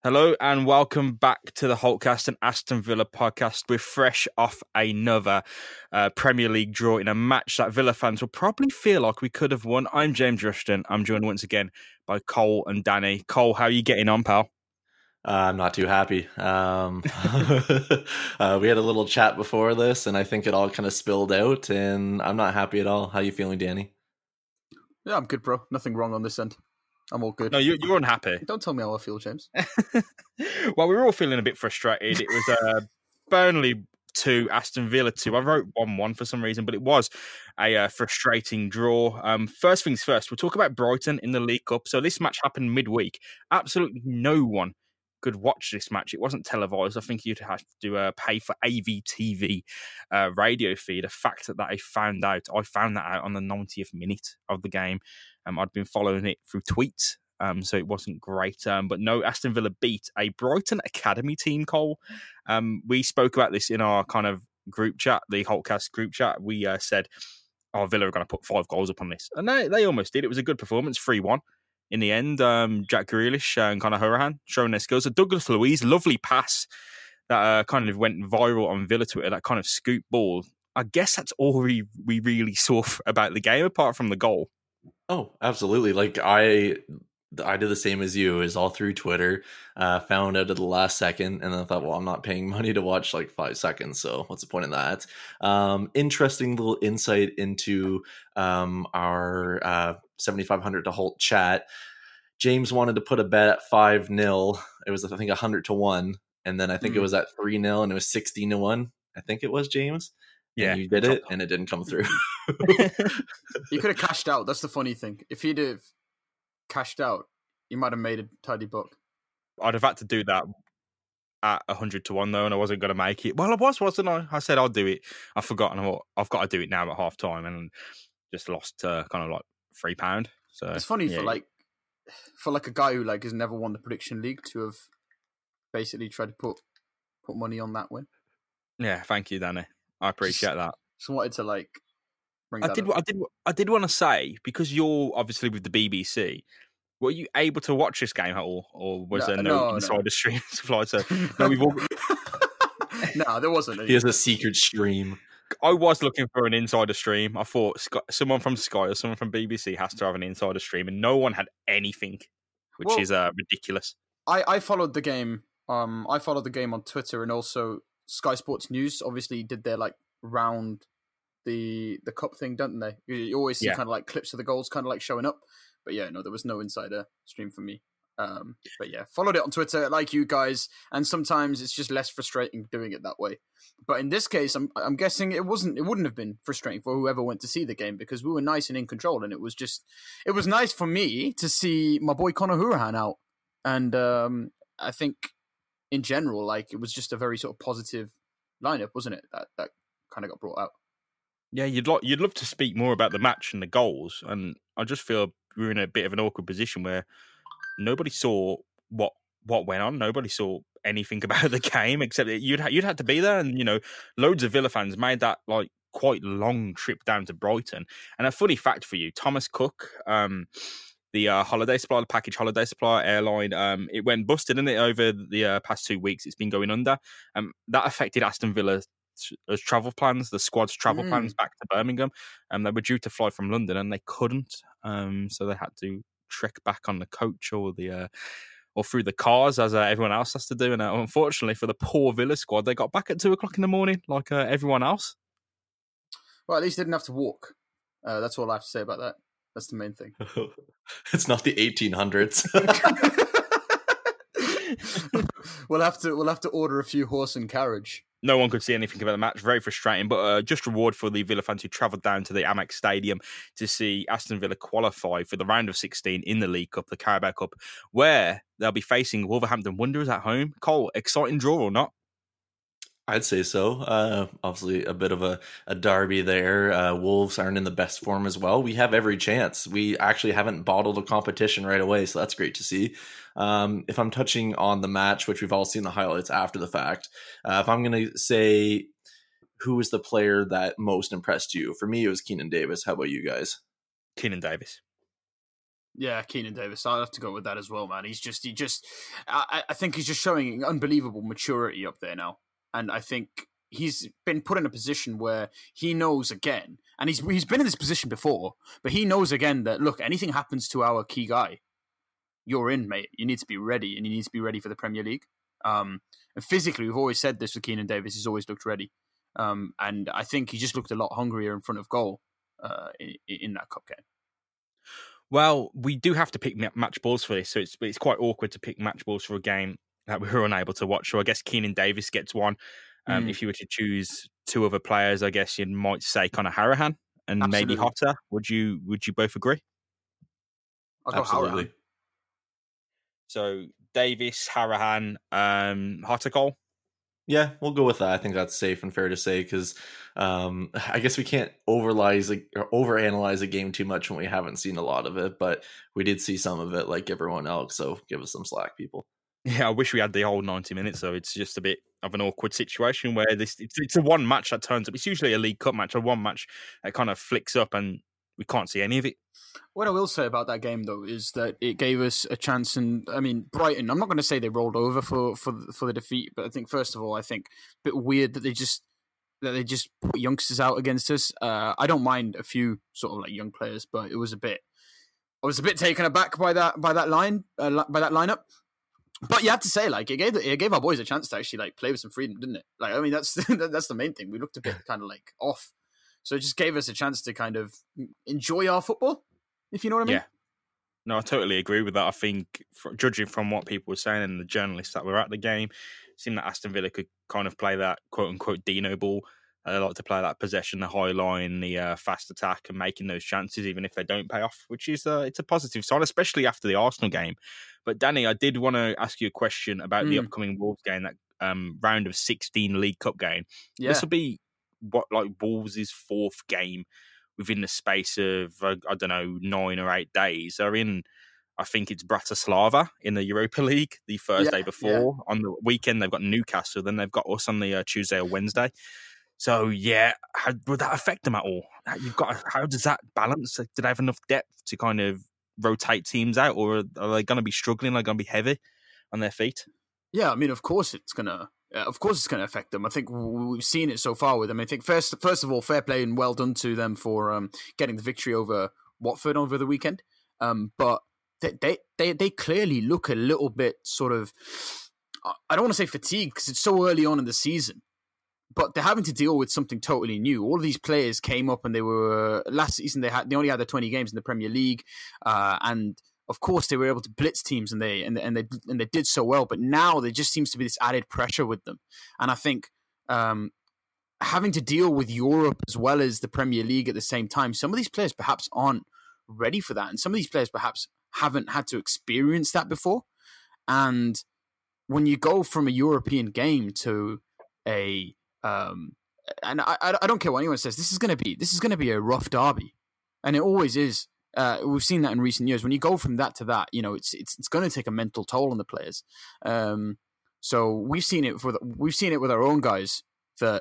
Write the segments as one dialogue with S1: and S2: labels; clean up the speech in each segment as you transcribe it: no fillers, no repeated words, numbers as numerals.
S1: Hello and welcome back to the Holtcast and Aston Villa podcast. We're fresh off another Premier League draw in a match that Villa fans will probably feel like we could have won. I'm James Rushton. I'm joined once again by Cole and Danny. Cole, how are you getting on, pal?
S2: I'm not too happy. We had a little chat before this, and I think it all kind of spilled out, and I'm not happy at all. How you feeling, Danny?
S3: Yeah, I'm good, bro. Nothing wrong on this end. I'm all good.
S1: No, you're unhappy.
S3: Don't tell me how I feel, James.
S1: Well, we were all feeling a bit frustrated. It was Burnley 2, Aston Villa 2. I wrote 1-1 for some reason, but it was a frustrating draw. First things first, we'll talk about Brighton in the League Cup. So this match happened midweek. Absolutely no one could watch this match. It wasn't televised. I think you'd have to pay for AVTV radio feed. A fact that I found out. I found that out on the 90th minute of the game. I'd been following it through tweets, so it wasn't great. But no, Aston Villa beat a Brighton Academy team, Cole. We spoke about this in our kind of group chat, the Holtcast group chat. We said, Villa are going to put 5 goals up on this. And they almost did. It was a good performance, 3-1. In the end, Jack Grealish and Conor Hourihane showing their skills. So Douglas Luiz, lovely pass that kind of went viral on Villa Twitter, that kind of scoop ball. I guess that's all we really saw about the game, apart from the goal.
S2: Oh, absolutely. Like I did the same as you, is all through Twitter, found out at the last second, and then I thought, well, I'm not paying money to watch like 5 seconds, so what's the point in that? Interesting little insight into our 7,500 to Holt chat. James wanted to put a bet at 5-0. It was, I think, 100-1, and then I think it was at 3-0, and it was 16-1. I think it was, James. Yeah, and you did it, and it didn't come through.
S3: You could have cashed out. That's the funny thing. If he'd have cashed out, you might have made a tidy buck.
S1: I'd have had to do that at 100-1 though, and I wasn't going to make it. Well, I wasn't I? I said I'll do it. I forgot, and I thought I've got to do it now at half time, and just lost kind of like £3. So
S3: it's funny for a guy who like has never won the prediction league to have basically tried to put money on that win.
S1: Yeah, thank you, Danny. I appreciate that.
S3: Just wanted to like.
S1: I did want to say, because you're obviously with the BBC, were you able to watch this game at all, or was there no insider stream supplied? So no,
S3: no, there wasn't.
S2: He has a secret stream.
S1: I was looking for an insider stream. I thought someone from Sky or someone from BBC has to have an insider stream, and no one had anything, which is ridiculous.
S3: I followed the game. I followed the game on Twitter, and also Sky Sports News obviously did their like round the cup thing, don't they? You always see kind of like clips of the goals kind of like showing up. But yeah, no, there was no insider stream for me. But yeah, followed it on Twitter like you guys, and sometimes it's just less frustrating doing it that way. But in this case, I'm guessing it wouldn't have been frustrating for whoever went to see the game, because we were nice and in control, and it was nice for me to see my boy Conor Hourihane out. And I think in general, like, it was just a very sort of positive lineup, wasn't it? That kind of got brought out.
S1: Yeah, you'd love to speak more about the match and the goals, and I just feel we're in a bit of an awkward position where nobody saw what went on. Nobody saw anything about the game except that you'd had to be there, and loads of Villa fans made that like quite long trip down to Brighton. And a funny fact for you, Thomas Cook, the holiday supply, the package holiday supply airline, it went busted, didn't it, over the past 2 weeks? It's been going under. That affected Aston Villa's travel plans, the squad's travel plans back to Birmingham. They were due to fly from London and they couldn't, so they had to trek back on the coach or through the cars, as everyone else has to do. And unfortunately for the poor Villa squad, they got back at 2:00 in the morning like everyone else.
S3: Well, at least they didn't have to walk. That's all I have to say about that. That's the main thing.
S2: It's not the 1800s.
S3: We'll have to order a few horse and carriage.
S1: No one could see anything about the match. Very frustrating, but just reward for the Villa fans who travelled down to the Amex Stadium to see Aston Villa qualify for the round of 16 in the League Cup, the Carabao Cup, where they'll be facing Wolverhampton Wanderers at home. Cole, exciting draw or not?
S2: I'd say so. Obviously, a bit of a derby there. Wolves aren't in the best form as well. We have every chance. We actually haven't bottled a competition right away, so that's great to see. If I'm touching on the match, which we've all seen the highlights after the fact, if I'm going to say who was the player that most impressed you, for me, it was Keinan Davis. How about you guys?
S1: Keinan Davis.
S3: Yeah, Keenan Davis. I'll have to go with that as well, man. I think he's just showing unbelievable maturity up there now, and I think he's been put in a position where he knows again, and he's been in this position before, but he knows again that look, anything happens to our key guy, you're in, mate. You need to be ready, and you need to be ready for the Premier League. And physically, we've always said this with Keenan Davis. He's always looked ready, and I think he just looked a lot hungrier in front of goal in that cup game.
S1: Well, we do have to pick match balls for this, so it's quite awkward to pick match balls for a game that we were unable to watch. So I guess Keenan Davis gets one. If you were to choose two other players, I guess you might say kind of Harahan and Absolutely. Maybe Hotter. Would you both agree?
S3: Absolutely. Harahan.
S1: So Davis, Harahan, Hotter, Cole?
S2: Yeah, we'll go with that. I think that's safe and fair to say because I guess we can't overanalyze a game too much when we haven't seen a lot of it, but we did see some of it like everyone else, so give us some slack, people.
S1: Yeah, I wish we had the whole 90 minutes, so it's just a bit of an awkward situation where it's a one match that turns up. It's usually a League Cup match, a one match that kind of flicks up and we can't see any of it.
S3: What I will say about that game, though, is that it gave us a chance. And I mean, Brighton, I'm not going to say they rolled over for the defeat, but I think, first of all, a bit weird that they just put youngsters out against us. I don't mind a few sort of like young players, but I was a bit taken aback by that lineup. But you have to say, like, it gave our boys a chance to actually like play with some freedom, didn't it? Like, I mean, that's the main thing. We looked a bit kind of like off, so it just gave us a chance to kind of enjoy our football, if you know what I mean.
S1: Yeah. No, I totally agree with that. I think, judging from what people were saying and the journalists that were at the game, it seemed that Aston Villa could kind of play that quote-unquote Dino ball. They like to play that possession, the high line, the fast attack, and making those chances, even if they don't pay off, which is it's a positive sign, especially after the Arsenal game. But Danny, I did want to ask you a question about the upcoming Wolves game, that round of 16 League Cup game. Yeah. This will be Wolves' fourth game within the space of, I don't know, 9 or 8 days. They're in, I think it's Bratislava in the Europa League the Thursday before. Yeah. On the weekend, they've got Newcastle. Then they've got us on the Tuesday or Wednesday. So, yeah, how would that affect them at all? How does that balance? Do they have enough depth to kind of rotate teams out, or are they going to be struggling? Are they going to be heavy on their feet?
S3: Yeah, I mean, of course it's going to affect them. I think we've seen it so far with them. I think first of all, fair play and well done to them for getting the victory over Watford over the weekend. But they clearly look a little bit sort of, I don't want to say fatigued because it's so early on in the season, but they're having to deal with something totally new. All of these players came up and they were last season. They only had their 20 games in the Premier League, and of course they were able to blitz teams and they did so well. But now there just seems to be this added pressure with them, and I think having to deal with Europe as well as the Premier League at the same time, some of these players perhaps aren't ready for that, and some of these players perhaps haven't had to experience that before. And when you go from a European game to a and I don't care what anyone says, this is going to be a rough derby, and it always is. We've seen that in recent years. When you go from that to that, you know, it's going to take a mental toll on the players. So we've seen it with our own guys that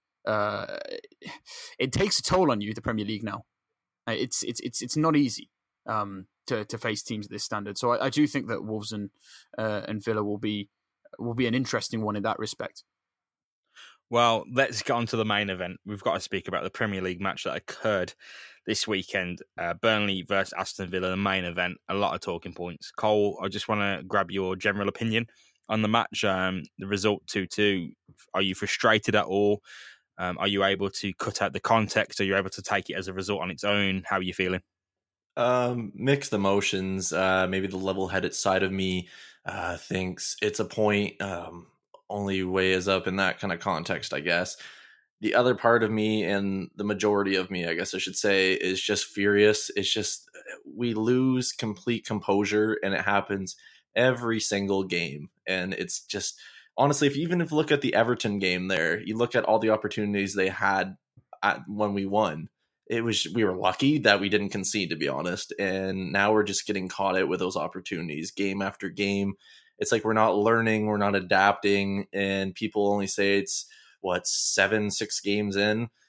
S3: it takes a toll on you. The Premier League now, it's not easy to face teams at this standard. So I do think that Wolves and Villa will be an interesting one in that respect.
S1: Well, let's get on to the main event. We've got to speak about the Premier League match that occurred this weekend. Burnley versus Aston Villa, the main event. A lot of talking points. Cole, I just want to grab your general opinion on the match. The result 2-2. Are you frustrated at all? Are you able to cut out the context? Are you able to take it as a result on its own? How are you feeling?
S2: Mixed emotions. Maybe the level-headed side of me thinks it's a point. Only way is up in that kind of context, I guess. The other part of me, and the majority of me, I guess I should say, is just furious. It's just we lose complete composure, and it happens every single game. And it's just, honestly, if you look at the Everton game there, you look at all the opportunities they had when we won. We were lucky that we didn't concede, to be honest. And now we're just getting caught out with those opportunities game after game. It's like we're not learning, we're not adapting, and people only say it's 6 games in.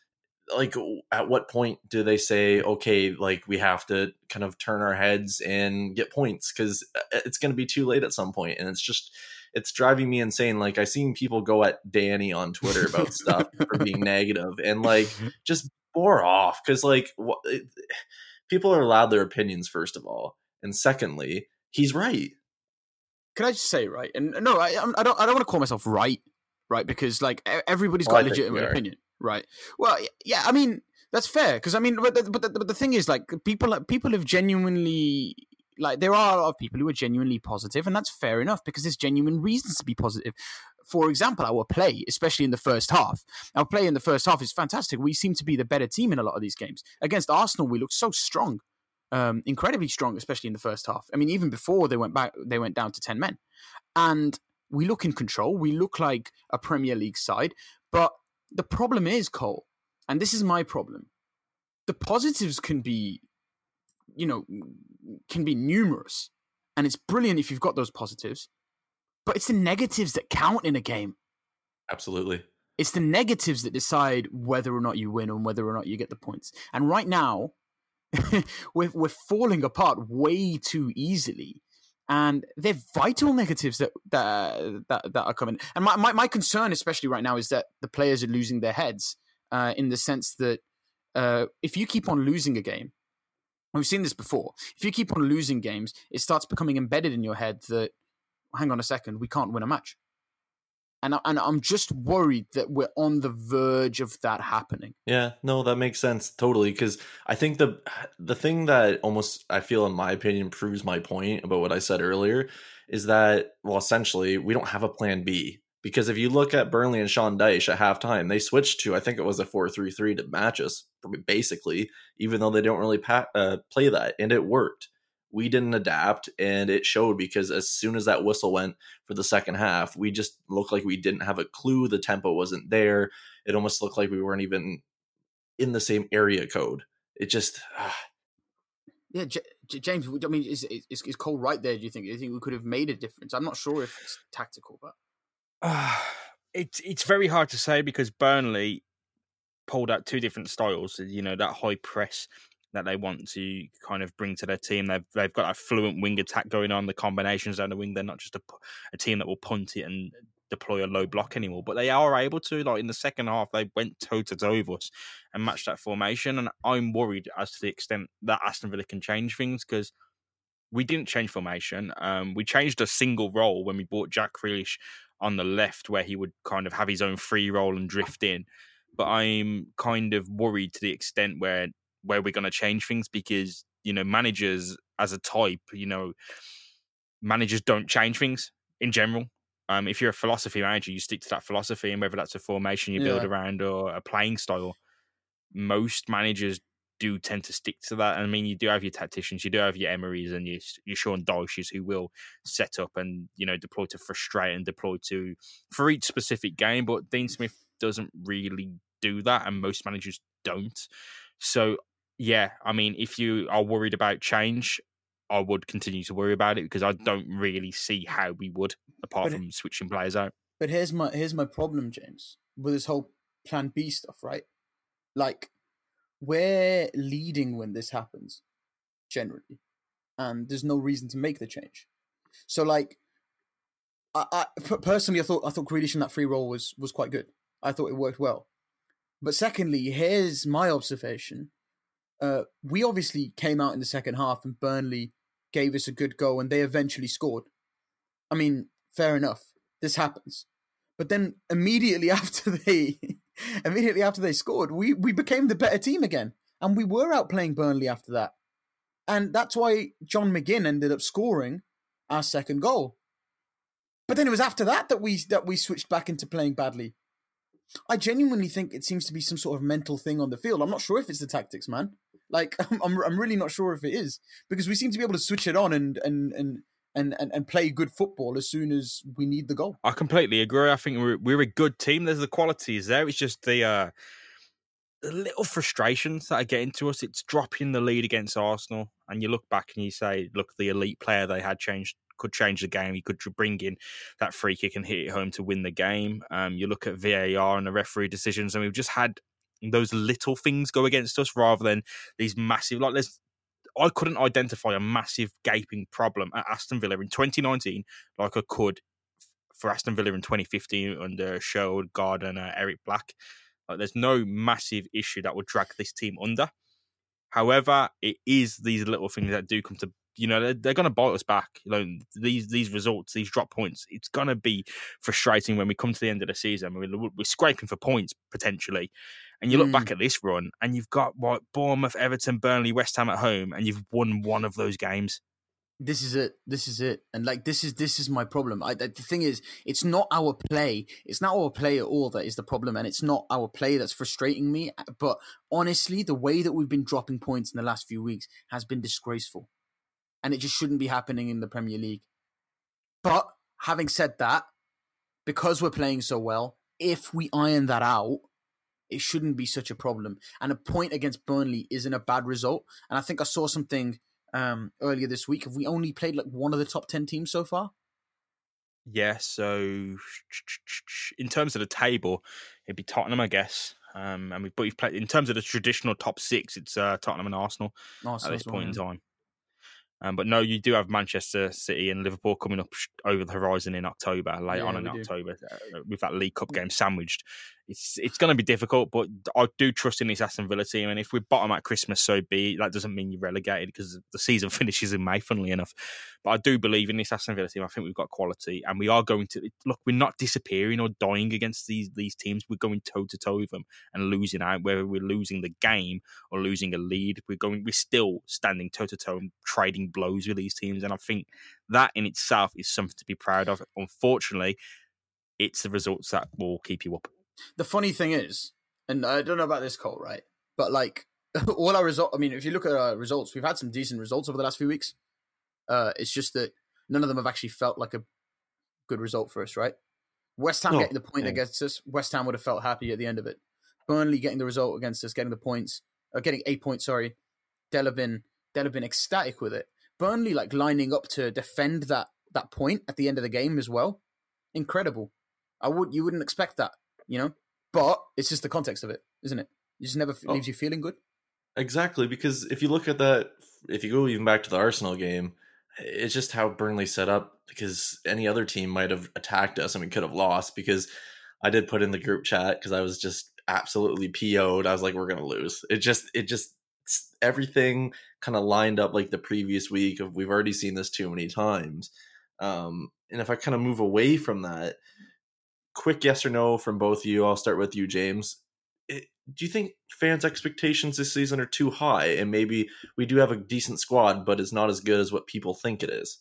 S2: like, at what point do they say, okay, like, we have to kind of turn our heads and get points, because it's going to be too late at some point. And it's driving me insane. Like, I've seen people go at Danny on Twitter about stuff for being negative, and like, just bore off, because like, people are allowed their opinions, first of all, and secondly, he's right.
S3: Can I just say, right? And no, I don't want to call myself right, because like everybody's got a legitimate opinion, right? Well, yeah, I mean that's fair, because I mean, but the thing is, like, people have genuinely, like, there are a lot of people who are genuinely positive, and that's fair enough, because there's genuine reasons to be positive. For example, our play, especially in the first half, is fantastic. We seem to be the better team in a lot of these games. Against Arsenal, we looked so strong. Incredibly strong, especially in the first half. I mean, even before they went down to 10 men. And we look in control. We look like a Premier League side. But the problem is, Cole, and this is my problem, the positives can be numerous. And it's brilliant if you've got those positives. But it's the negatives that count in a game.
S2: Absolutely.
S3: It's the negatives that decide whether or not you win and whether or not you get the points. And right now, we're falling apart way too easily, and they're vital negatives that are coming. And my concern, especially right now, is that the players are losing their heads, in the sense that if you keep on losing a game, we've seen this before. If you keep on losing games, it starts becoming embedded in your head that, hang on a second, we can't win a match. And I'm just worried that we're on the verge of that happening.
S2: Yeah, no, that makes sense totally. Because I think the thing that almost, I feel, in my opinion, proves my point about what I said earlier is that, well, essentially, we don't have a plan B. Because if you look at Burnley and Sean Dyche at halftime, they switched to, I think it was a 4-3-3 to match us, basically, even though they don't really play that, and it worked. We didn't adapt, and it showed, because as soon as that whistle went for the second half, we just looked like we didn't have a clue. The tempo wasn't there. It almost looked like we weren't even in the same area code. It just...
S3: Yeah, James, I mean, is Cole right there, do you think? Do you think we could have made a difference? I'm not sure if it's tactical, but...
S1: It's very hard to say, because Burnley pulled out two different styles. That high press that they want to kind of bring to their team. They've got a fluent wing attack going on. The combinations down the wing, they're not just a team that will punt it and deploy a low block anymore, but they are able to. Like, in the second half, they went toe-to-toe with us and matched that formation, and I'm worried as to the extent that Aston Villa can change things, because we didn't change formation. We changed a single role when we brought Jack Grealish on the left, where he would kind of have his own free role and drift in, but I'm kind of worried to the extent where we're going to change things, because, managers as a type, managers don't change things in general. If you're a philosophy manager, you stick to that philosophy, and whether that's a formation you build around or a playing style, most managers do tend to stick to that. I mean, you do have your tacticians, you do have your Emerys and your Sean Dyches, who will set up and, deploy to frustrate and deploy for each specific game, but Dean Smith doesn't really do that, and most managers don't. So, yeah, I mean, if you are worried about change, I would continue to worry about it, because I don't really see how we would, apart from switching players out.
S3: But here's my problem, James, with this whole Plan B stuff, right? Like, we're leading when this happens, generally, and there's no reason to make the change. So, like, I personally, I thought Grealish in that free role was quite good. I thought it worked well. But secondly, here's my observation. We obviously came out in the second half, and Burnley gave us a good go, and they eventually scored. I mean, fair enough. This happens. But then immediately after they scored, we became the better team again. And we were outplaying Burnley after that. And that's why John McGinn ended up scoring our second goal. But then it was after that we switched back into playing badly. I genuinely think it seems to be some sort of mental thing on the field. I'm not sure if it's the tactics, man. Like, I'm really not sure if it is, because we seem to be able to switch it on and play good football as soon as we need the goal.
S1: I completely agree. I think we're a good team. There's the qualities there. It's just the little frustrations that are getting to us. It's dropping the lead against Arsenal, and you look back and you say, look, the elite player they had could change the game. He could bring in that free kick and hit it home to win the game. You look at VAR and the referee decisions, and we've just had those little things go against us rather than these massive. Like, I couldn't identify a massive gaping problem at Aston Villa in 2019 like I could for Aston Villa in 2015 under Sherwood, Gardner, Eric Black. Like, there's no massive issue that would drag this team under. However, it is these little things that do come to, they're going to bite us back. These results, these drop points, it's going to be frustrating when we come to the end of the season. We're scraping for points potentially. And you look back at this run and you've got Bournemouth, Everton, Burnley, West Ham at home, and you've won one of those games.
S3: This is it. And this is my problem. The thing is, it's not our play. It's not our play at all that is the problem. And it's not our play that's frustrating me. But honestly, the way that we've been dropping points in the last few weeks has been disgraceful. And it just shouldn't be happening in the Premier League. But having said that, because we're playing so well, if we iron that out, it shouldn't be such a problem. And a point against Burnley isn't a bad result. And I think I saw something earlier this week. Have we only played like one of the top 10 teams so far?
S1: Yeah, so in terms of the table, it'd be Tottenham, I guess. But we've played in terms of the traditional top 6. It's Tottenham and Arsenal at this point in time. But no, you do have Manchester City and Liverpool coming up over the horizon in October, late on in October, with that League Cup game sandwiched. It's going to be difficult, but I do trust in this Aston Villa team. And if we bottom at Christmas, so be it. That doesn't mean you're relegated because the season finishes in May, funnily enough. But I do believe in this Aston Villa team. I think we've got quality, and we are going to look. We're not disappearing or dying against these teams. We're going toe to toe with them and losing out. Whether we're losing the game or losing a lead, we're still standing toe to toe and trading blows with these teams. And I think that in itself is something to be proud of. Unfortunately, it's the results that will keep you up.
S3: The funny thing is, and I don't know about this, Cole, right? But like all our results, I mean, if you look at our results, we've had some decent results over the last few weeks. It's just that none of them have actually felt like a good result for us, right? West Ham getting the point against us, West Ham would have felt happy at the end of it. Burnley getting the result against us, getting 8 points, sorry. They'll have been ecstatic with it. Burnley like lining up to defend that point at the end of the game as well. Incredible. You wouldn't expect that. But it's just the context of it, isn't it? It just never leaves you feeling good.
S2: Exactly, because if you look at that, if you go even back to the Arsenal game, it's just how Burnley set up, because any other team might have attacked us and we could have lost, because I did put in the group chat because I was just absolutely PO'd. I was like, we're going to lose. It just everything kind of lined up like the previous week of we've already seen this too many times. And if I kind of move away from that, quick yes or no from both of you. I'll start with you, James. Do you think fans' expectations this season are too high, and maybe we do have a decent squad, but it's not as good as what people think it is?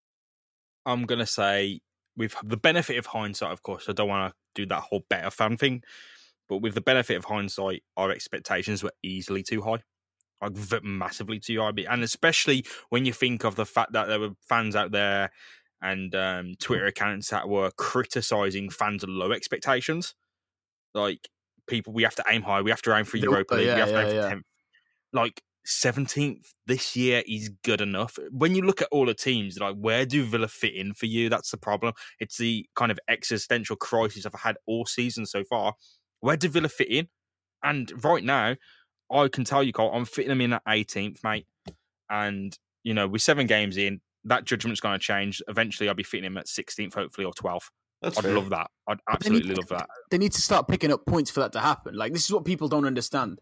S1: I'm going to say, with the benefit of hindsight, of course, I don't want to do that whole better fan thing, but with the benefit of hindsight, our expectations were easily too high. Like massively too high. And especially when you think of the fact that there were fans out there and Twitter accounts that were criticising fans' low expectations. Like, people, we have to aim high. We have to aim for Europa League. We have to aim for 10th. Like, 17th this year is good enough. When you look at all the teams, like, where do Villa fit in for you? That's the problem. It's the kind of existential crisis I've had all season so far. Where do Villa fit in? And right now, I can tell you, Cole, I'm fitting them in at 18th, mate. And, we're 7 games in. That judgment's going to change. Eventually, I'll be fitting him at 16th, hopefully, or 12th. I'd love that. I'd absolutely love that.
S3: They need to start picking up points for that to happen. Like, this is what people don't understand.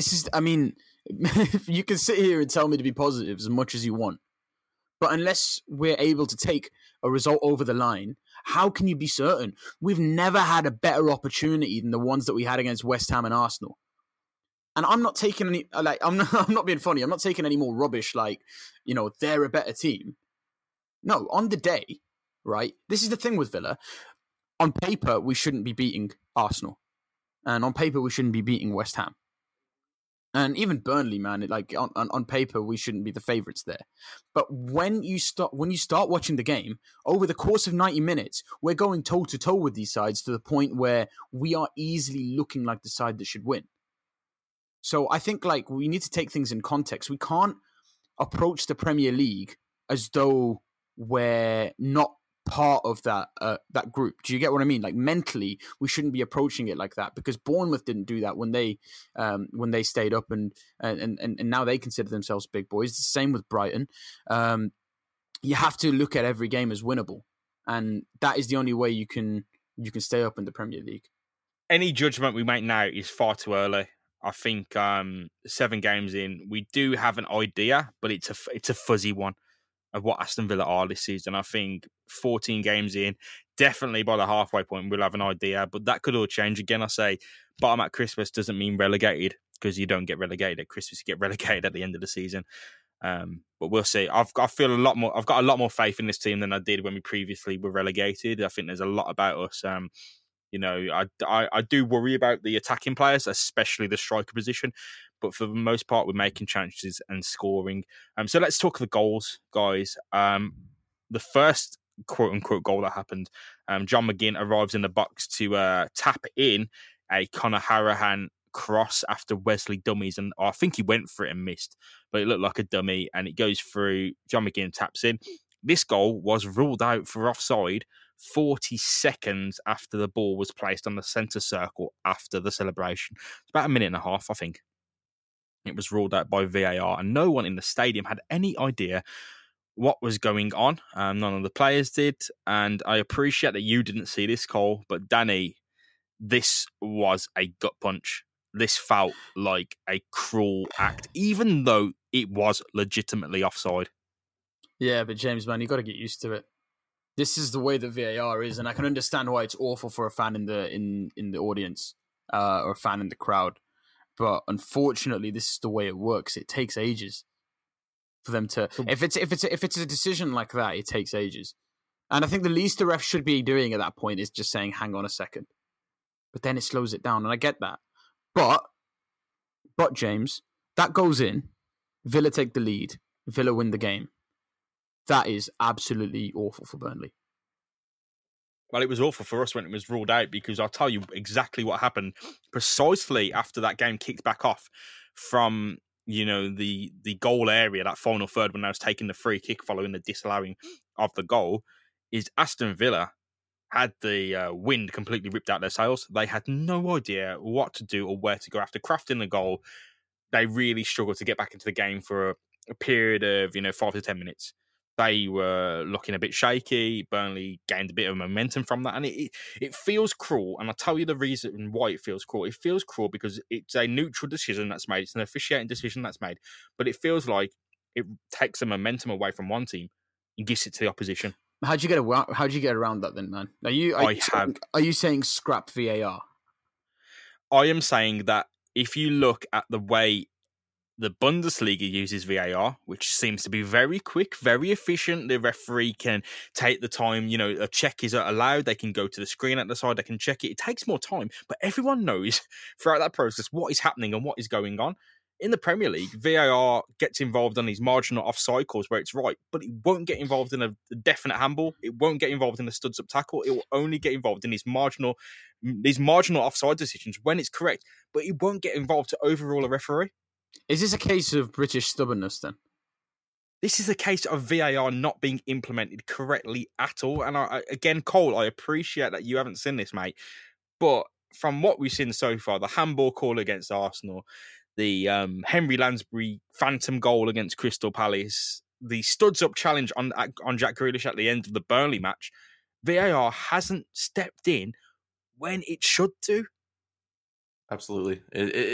S3: You can sit here and tell me to be positive as much as you want. But unless we're able to take a result over the line, how can you be certain? We've never had a better opportunity than the ones that we had against West Ham and Arsenal. And I'm not taking any, I'm not being funny. I'm not taking any more rubbish they're a better team. No, on the day, right? This is the thing with Villa. On paper, we shouldn't be beating Arsenal. And on paper, we shouldn't be beating West Ham. And even Burnley, man, on paper, we shouldn't be the favourites there. But when you start watching the game, over the course of 90 minutes, we're going toe-to-toe with these sides to the point where we are easily looking like the side that should win. So I think we need to take things in context. We can't approach the Premier League as though we're not part of that group. Do you get what I mean? Like mentally, we shouldn't be approaching it like that, because Bournemouth didn't do that when they stayed up and now they consider themselves big boys. It's the same with Brighton. You have to look at every game as winnable, and that is the only way you can stay up in the Premier League.
S1: Any judgment we make now is far too early. I think 7 games in, we do have an idea, but it's a fuzzy one of what Aston Villa are this season. I think 14 games in, definitely by the halfway point, we'll have an idea, but that could all change again. I say bottom at Christmas doesn't mean relegated, because you don't get relegated at Christmas, you get relegated at the end of the season. But we'll see. I've got a lot more faith in this team than I did when we previously were relegated. I think there's a lot about us. I do worry about the attacking players, especially the striker position, but for the most part, we're making chances and scoring. So let's talk the goals, guys. The first quote-unquote goal that happened, John McGinn arrives in the box to tap in a Conor Hourihane cross after Wesley dummies, and I think he went for it and missed, but it looked like a dummy, and it goes through. John McGinn taps in. This goal was ruled out for offside 40 seconds after the ball was placed on the centre circle after the celebration. It's about a minute and a half, I think. It was ruled out by VAR, and no one in the stadium had any idea what was going on. None of the players did, and I appreciate that you didn't see this, Cole, but Danny, this was a gut punch. This felt like a cruel act, even though it was legitimately offside.
S3: Yeah, but James, man, you got to get used to it. This is the way that VAR is, and I can understand why it's awful for a fan in the audience or a fan in the crowd. But unfortunately, this is the way it works. It takes ages for them to. If it's a decision like that, it takes ages. And I think the least the ref should be doing at that point is just saying, "Hang on a second." But then it slows it down, and I get that. But James, that goes in. Villa take the lead. Villa win the game. That is absolutely awful for Burnley.
S1: Well, it was awful for us when it was ruled out, because I'll tell you exactly what happened. Precisely after that game kicked back off from, the goal area, that final third, when I was taking the free kick following the disallowing of the goal, is Aston Villa had the wind completely ripped out their sails. They had no idea what to do or where to go. After crafting the goal, they really struggled to get back into the game for a period of 5 to 10 minutes. They were looking a bit shaky. Burnley gained a bit of momentum from that, and it feels cruel. And I'll tell you the reason why it feels cruel. It feels cruel because it's a neutral decision that's made. It's an officiating decision that's made, but it feels like it takes the momentum away from one team and gives it to the opposition.
S3: How'd you get around that then, man? Are you saying scrap VAR?
S1: I am saying that if you look at the way the Bundesliga uses VAR, which seems to be very quick, very efficient. The referee can take the time, a check is allowed. They can go to the screen at the side, they can check it. It takes more time, but everyone knows throughout that process what is happening and what is going on. In the Premier League, VAR gets involved on these marginal offside calls where it's right, but it won't get involved in a definite handball. It won't get involved in a studs-up tackle. It will only get involved in these marginal offside decisions when it's correct, but it won't get involved to overrule a referee.
S3: Is this a case of British stubbornness then?
S1: This is a case of VAR not being implemented correctly at all. And again, Cole, I appreciate that you haven't seen this, mate. But from what we've seen so far, the handball call against Arsenal, the Henry Lansbury phantom goal against Crystal Palace, the studs-up challenge on Jack Grealish at the end of the Burnley match, VAR hasn't stepped in when it should do.
S2: Absolutely.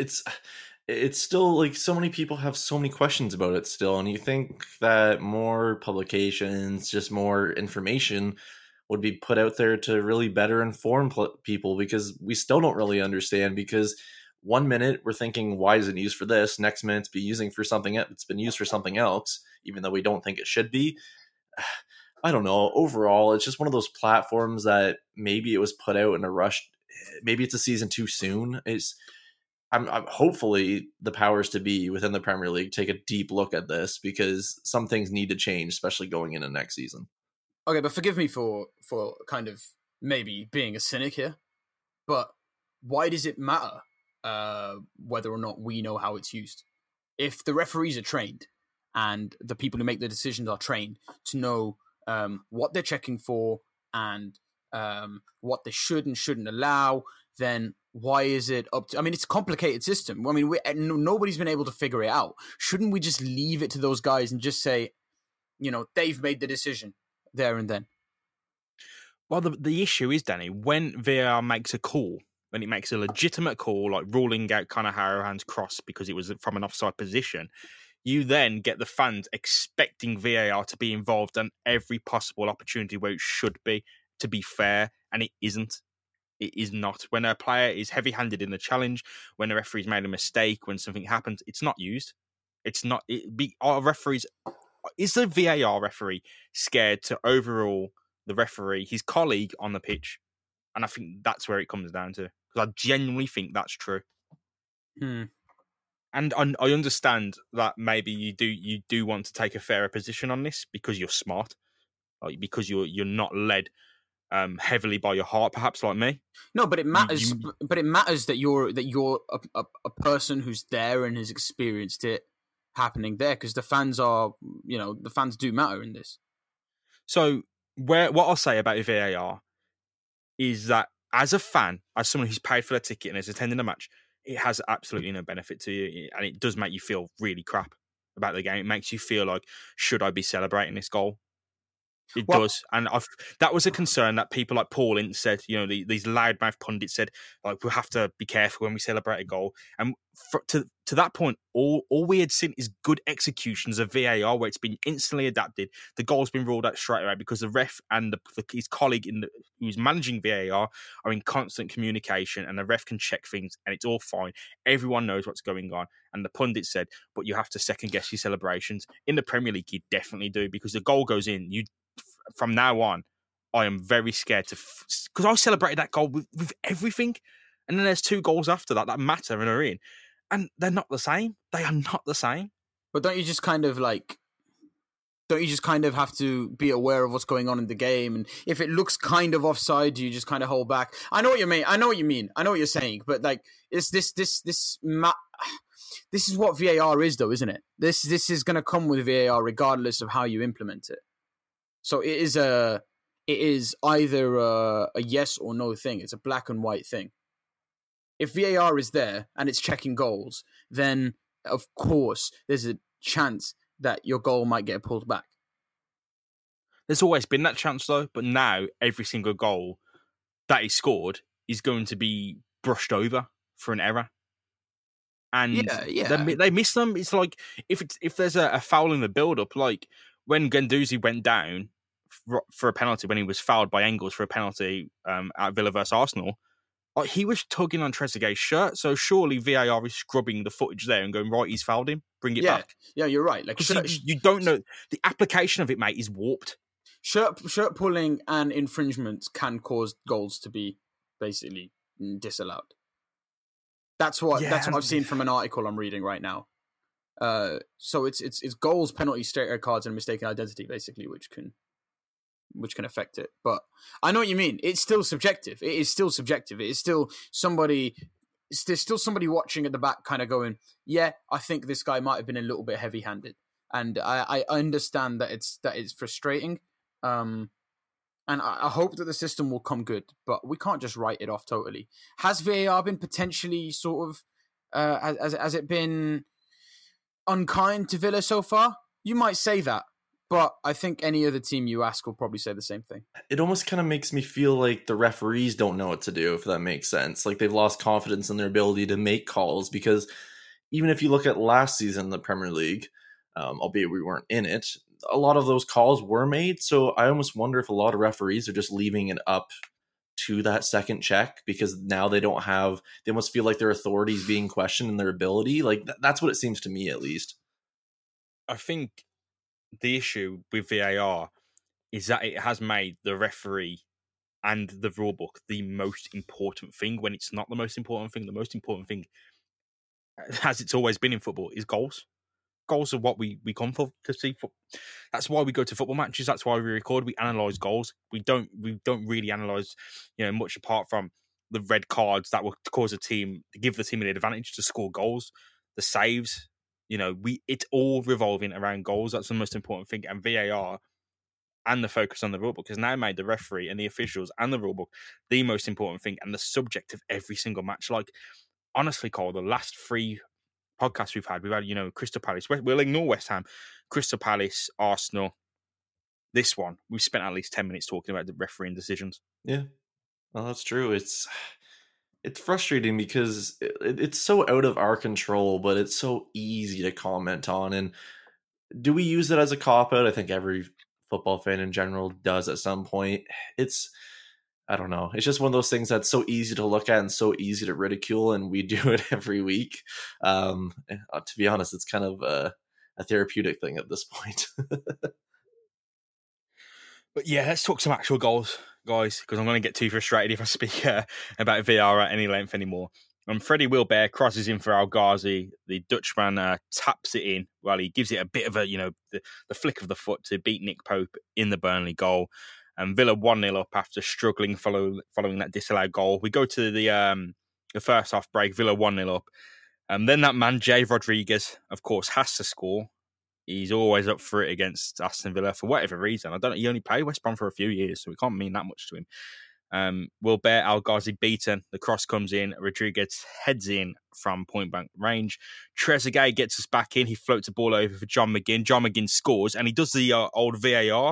S2: It's still like so many people have so many questions about it still. And you think that more publications, just more information would be put out there to really better inform people, because we still don't really understand. Because 1 minute we're thinking, why is it used for this? Next minute it's been using for something else. It's been used for something else, even though we don't think it should be. I don't know. Overall, it's just one of those platforms that maybe it was put out in a rush. Maybe it's a season too soon. I'm hopefully the powers to be within the Premier League take a deep look at this, because some things need to change, especially going into next season.
S3: Okay, but forgive me for kind of maybe being a cynic here, but why does it matter whether or not we know how it's used? If the referees are trained and the people who make the decisions are trained to know what they're checking for and what they should and shouldn't allow, then why is it up to... I mean, it's a complicated system. I mean, nobody's been able to figure it out. Shouldn't we just leave it to those guys and just say, they've made the decision there and then?
S1: Well, the issue is, Danny, when VAR makes a call, when it makes a legitimate call, like ruling out Conor Hourihane's cross because it was from an offside position, you then get the fans expecting VAR to be involved in every possible opportunity where it should be, to be fair, and it isn't. It is not. When a player is heavy-handed in the challenge, when a referee's made a mistake, when something happens, it's not used. It's not. Our referees... Is the VAR referee scared to overrule the referee, his colleague on the pitch? And I think that's where it comes down to. Because I genuinely think that's true. And I understand that maybe you do want to take a fairer position on this because you're smart, like because you're not led heavily by your heart, perhaps like me.
S3: No, but it matters. But it matters that you're a person who's there and has experienced it happening there, because the fans are, the fans do matter in this.
S1: So what I'll say about VAR is that as a fan, as someone who's paid for their ticket and is attending a match, it has absolutely no benefit to you, and it does make you feel really crap about the game. It makes you feel like, should I be celebrating this goal? It does, and that was a concern that people like Paul Ince said. These loudmouth pundits said, like, we have to be careful when we celebrate a goal. And to that point, all we had seen is good executions of VAR where it's been instantly adapted. The goal's been ruled out straight away because the ref and his colleague who's managing VAR are in constant communication, and the ref can check things, and it's all fine. Everyone knows what's going on. And the pundits said, but you have to second guess your celebrations. In the Premier League, you definitely do, because the goal goes in. From now on, I am very scared because I celebrated that goal with everything, and then there's 2 goals after that matter and are in, and they're not the same. They are not the same.
S3: But don't you just kind of have to be aware of what's going on in the game, and if it looks kind of offside, you just kind of hold back? I know what you mean. I know what you're saying, but like, it's this is what VAR is, though, isn't it? This is going to come with VAR regardless of how you implement it. So it is either a yes or no thing. It's a black and white thing. If VAR is there and it's checking goals, then of course there's a chance that your goal might get pulled back.
S1: There's always been that chance, though, but now every single goal that is scored is going to be brushed over for an error. And they miss them. It's like if there's a foul in the build-up, like when Guendouzi went down for a penalty, when he was fouled by Engels for a penalty at Villa versus Arsenal, like, he was tugging on Trezeguet's shirt. So surely VAR is scrubbing the footage there and going, right, he's fouled him, bring it back.
S3: Yeah, you're right. Like,
S1: you don't know. The application of it, mate, is warped.
S3: Shirt pulling and infringements can cause goals to be basically disallowed. That's what I've seen from an article I'm reading right now. So it's goals, penalties, straight red cards, and mistaken identity, basically, which can affect it. But I know what you mean. It's still subjective. It is still subjective. It is still somebody. There's still somebody watching at the back, kind of going, "Yeah, I think this guy might have been a little bit heavy-handed," and I understand that it's frustrating. And I hope that the system will come good, but we can't just write it off totally. Has VAR been potentially sort of has it been unkind to Villa so far? You might say that, but I think any other team you ask will probably say the same thing.
S2: It almost kind of makes me feel like the referees don't know what to do, if that makes sense. Like, they've lost confidence in their ability to make calls, because even if you look at last season in the Premier League, albeit we weren't in it, a lot of those calls were made. So I almost wonder if a lot of referees are just leaving it up to that second check, because now they must feel like their authority is being questioned and their ability. Like, that's what it seems to me, at least.
S1: I think the issue with VAR is that it has made the referee and the rule book the most important thing, when it's not the most important thing. The most important thing, as it's always been in football, is goals. Goals are what we come for to see. That's why we go to football matches. That's why we record. We analyse goals. We don't really analyse, much apart from the red cards that will cause a team to give the team an advantage to score goals, the saves. It's all revolving around goals. That's the most important thing. And VAR, and the focus on the rulebook has now made the referee and the officials and the rulebook the most important thing and the subject of every single match. Like, honestly, Cole, the last 3 podcasts we've had, Crystal Palace. We'll ignore West Ham, Crystal Palace, Arsenal. This one, we've spent at least 10 minutes talking about the refereeing decisions.
S2: Yeah, well, that's true. It's frustrating because it's so out of our control, but it's so easy to comment on. And do we use it as a cop-out? I think every football fan in general does at some point. I don't know. It's just one of those things that's so easy to look at and so easy to ridicule, and we do it every week. To be honest, it's kind of a therapeutic thing at this point.
S1: But yeah, let's talk some actual goals, guys, because I'm going to get too frustrated if I speak about VR at any length anymore. Freddie Wilbert crosses in for El Ghazi. The Dutchman taps it in. Well, he gives it a bit of the flick of the foot to beat Nick Pope in the Burnley goal. And Villa 1-0 up after struggling following that disallowed goal. We go to the first half break, Villa 1-0 up. And then that man, Jay Rodriguez, of course, has to score. He's always up for it against Aston Villa for whatever reason. He only played West Brom for a few years, so it can't mean that much to him. Wilbert, El Ghazi beaten. The cross comes in. Rodriguez heads in from point blank range. Trezeguet gets us back in. He floats the ball over for John McGinn. John McGinn scores, and he does the old VAR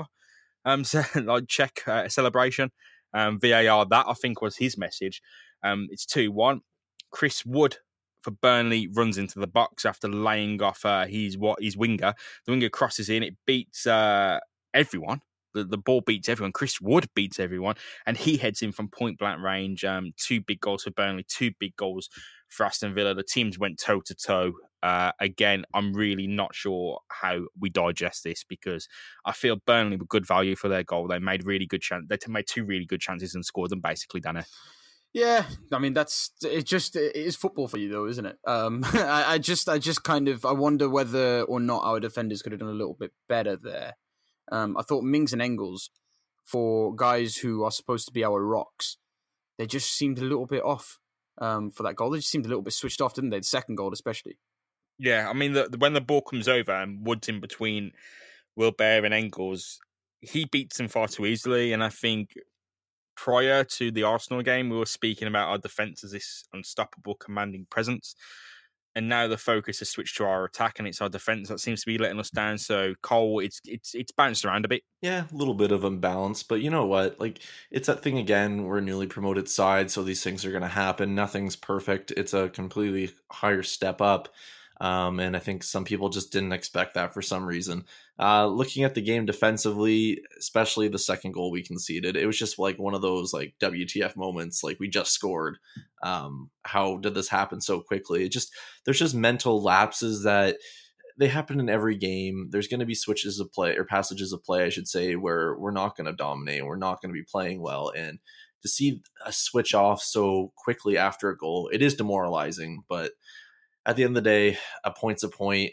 S1: check celebration. VAR, that I think was his message. It's 2-1. Chris Wood for Burnley runs into the box after laying off his winger. The winger crosses in. It beats everyone. The ball beats everyone. Chris Wood beats everyone, and he heads in from point blank range. 2 big goals for Burnley, 2 big goals for Aston Villa. The teams went toe to toe. Again, I'm really not sure how we digest this because I feel Burnley were good value for their goal. They made really good They made 2 really good chances and scored them basically, Danny.
S3: Yeah, I mean it is football for you though, isn't it? I wonder whether or not our defenders could have done a little bit better there. I thought Mings and Engels, for guys who are supposed to be our rocks, they just seemed a little bit off for that goal. They just seemed a little bit switched off, didn't they? The second goal especially.
S1: Yeah, I mean, when the ball comes over and Wood's in between Wilbert and Engels, he beats them far too easily, and I think prior to the Arsenal game, we were speaking about our defence as this unstoppable, commanding presence. And now the focus has switched to our attack, and it's our defence that seems to be letting us down. So, Cole, it's bounced around a bit.
S2: Yeah, a little bit of imbalance. But you know what? Like, it's that thing again, we're a newly promoted side, so these things are going to happen. Nothing's perfect. It's a completely higher step up. And I think some people just didn't expect that for some reason. Looking at the game defensively, especially the second goal we conceded, it was just like one of those like WTF moments. Like, we just scored. How did this happen so quickly? There's just mental lapses that they happen in every game. There's going to be switches of play or passages of play, I should say, where we're not going to dominate. We're not going to be playing well. And to see a switch off so quickly after a goal, it is demoralizing, but at the end of the day, a point's a point.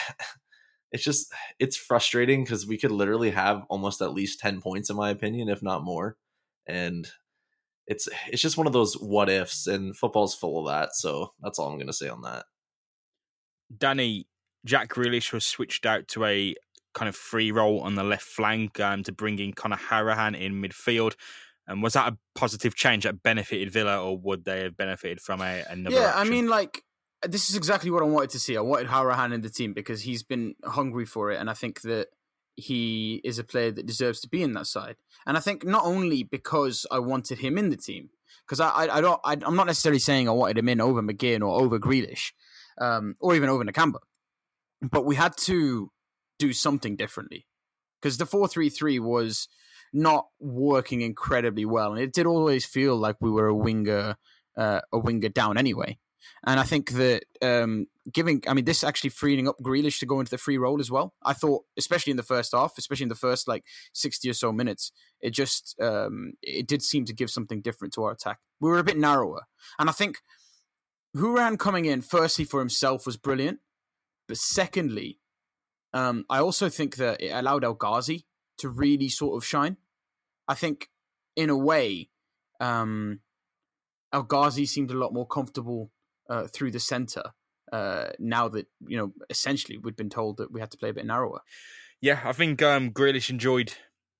S2: It's frustrating because we could literally have almost at least 10 points, in my opinion, if not more. And it's just one of those what ifs, and football's full of that. So that's all I'm going to say on that.
S1: Danny, Jack Grealish was switched out to a kind of free role on the left flank to bring in Conor Hourihane in midfield. And was that a positive change that benefited Villa, or would they have benefited from another
S3: Yeah,
S1: option?
S3: I mean, like, this is exactly what I wanted to see. I wanted Hourihane in the team because he's been hungry for it, and I think that he is a player that deserves to be in that side. And I think not only because I wanted him in the team, because I'm not necessarily saying I wanted him in over McGinn or over Grealish, or even over Nakamba, but we had to do something differently because the 4-3-3 was not working incredibly well, and it did always feel like we were a winger down anyway. And I think that this actually freeing up Grealish to go into the free role as well. I thought, especially in the first half, especially in the first like 60 or so minutes, it just it did seem to give something different to our attack. We were a bit narrower, and I think Hourihane coming in firstly for himself was brilliant, but secondly, I also think that it allowed El Ghazi to really sort of shine. I think in a way, El Ghazi seemed a lot more comfortable through the centre now that, essentially we'd been told that we had to play a bit narrower.
S1: Yeah, I think Grealish enjoyed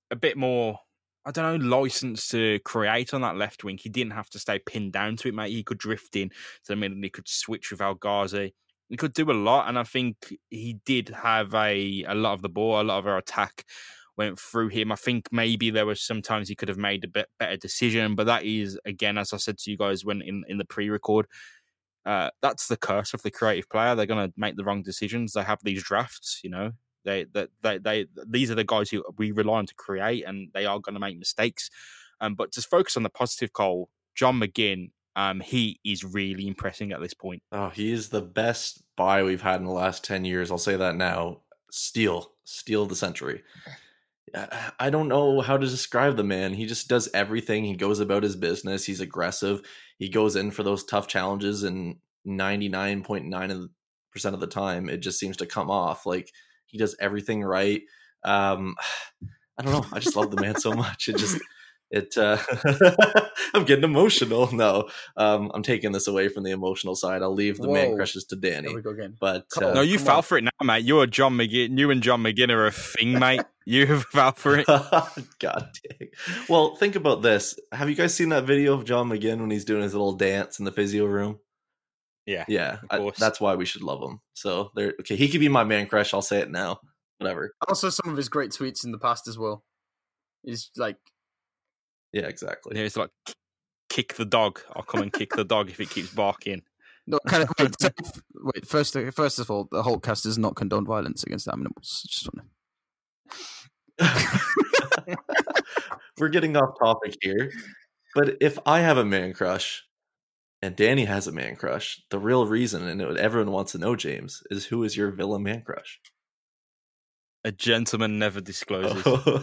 S1: a bit more, I don't know, license to create on that left wing. He didn't have to stay pinned down to it, mate. He could drift in to the middle. He could switch with El Ghazi. He could do a lot, and I think he did have a lot of the ball. A lot of our attack went through him. I think maybe there was sometimes he could have made a bit better decision, but that is, again, as I said to you guys when in the pre-record, that's the curse of the creative player. They're going to make the wrong decisions. They have these drafts, you know. These are the guys who we rely on to create, and they are going to make mistakes. But just focus on the positive, Cole. John McGinn, he is really impressing at this point.
S2: Oh, he is the best buy we've had in the last 10 years. I'll say that now. Steal of the century. I don't know how to describe the man. He just does everything. He goes about his business. He's aggressive. He goes in for those tough challenges, and 99.9% of the time, it just seems to come off. Like, he does everything right. I don't know. I just love the man so much. I'm getting emotional. No, I'm taking this away from the emotional side. I'll leave the man crushes to Danny.
S3: There we go again.
S2: But
S1: no, you fell for it now, mate. You and John McGinn are a thing, mate. You fell for it.
S2: God dang. Well, think about this. Have you guys seen that video of John McGinn when he's doing his little dance in the physio room?
S1: Yeah. Of course.
S2: That's why we should love him. So there. Okay, he could be my man crush. I'll say it now. Whatever.
S3: Also, some of his great tweets in the past as well. He's like,
S2: yeah, exactly.
S1: Yeah, it's like, kick the dog. I'll come and kick the dog if it keeps barking.
S3: No, kind of. Wait. First of all, the Hulkcast does not condone violence against animals. Just want
S2: to. We're getting off topic here, but if I have a man crush and Danny has a man crush, the real reason, and everyone wants to know, James, is who is your Villa man crush?
S1: A gentleman never discloses.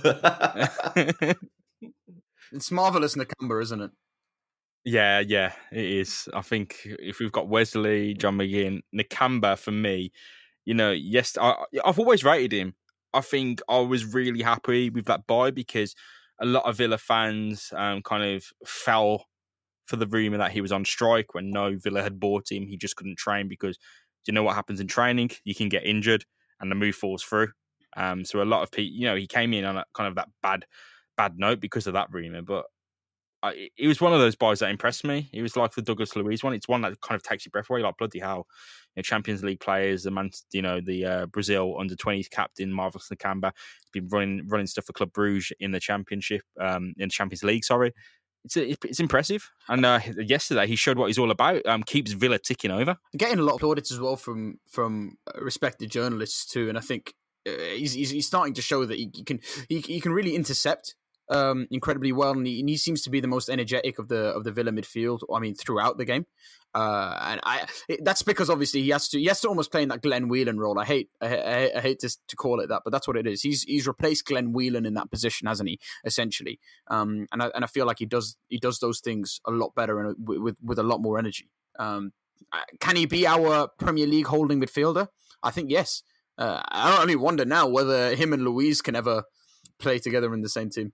S3: It's marvelous Nakamba, isn't it?
S1: Yeah, it is. I think if we've got Wesley, John McGinn, Nakamba, for me, you know, yes, I've always rated him. I think I was really happy with that buy because a lot of Villa fans kind of fell for the rumour that he was on strike when no Villa had bought him. He just couldn't train because do you know what happens in training? You can get injured and the move falls through. So a lot of people, you know, he came in on a, kind of that bad note because of that rumour, but he was one of those buys that impressed me. He was like the Douglas Luiz one. It's one that kind of takes your breath away. Like, bloody hell, you know, Champions League players, the Brazil under-20s captain Marvelous Nakamba, been running stuff for Club Brugge in the Championship, in the Champions League. Sorry, it's impressive. And yesterday he showed what he's all about. Keeps Villa ticking over.
S3: Getting a lot of plaudits as well from respected journalists too. And I think he's starting to show that he can really intercept incredibly well, and he seems to be the most energetic of the Villa midfield. I mean, throughout the game, and that's because obviously he has to almost play in that Glenn Whelan role. I hate to call it that, but that's what it is. He's replaced Glenn Whelan in that position, hasn't he? Essentially, and I feel like he does those things a lot better and with a lot more energy. Can he be our Premier League holding midfielder? I think yes. I only wonder now whether him and Luiz can ever play together in the same team.